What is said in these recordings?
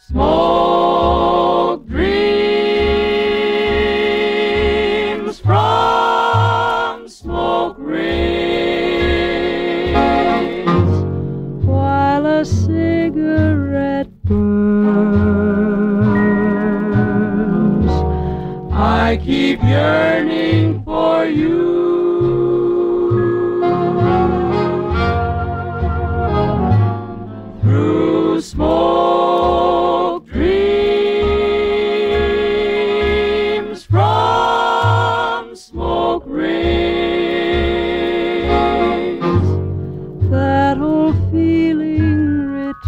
Smoke dreams from smoke rings while a cigarette burns. I keep yearning for you. Through smoke dreams from smoke rings, that old feeling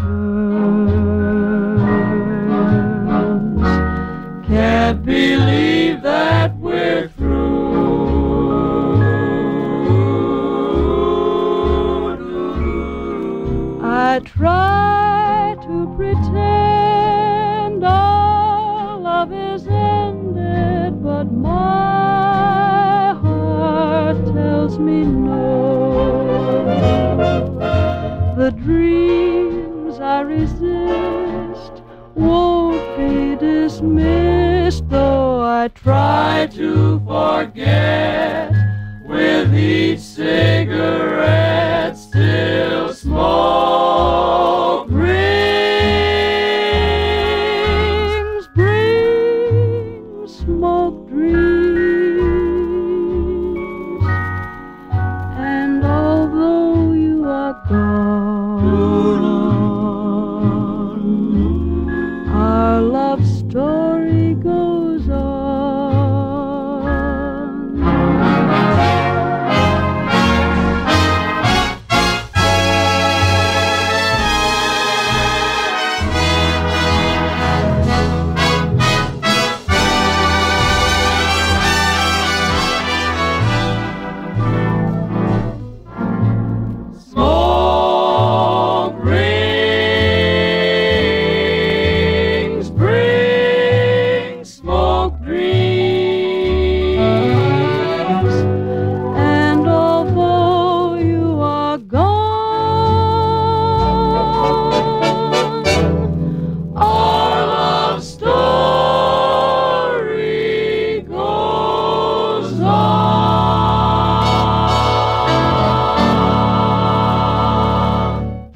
returns. Can't believe that we're through. I try to pretend all love is ended, but my heart tells me no. The dreams I resist won't be dismissed, though I try to forget. With each cigarette still smoke.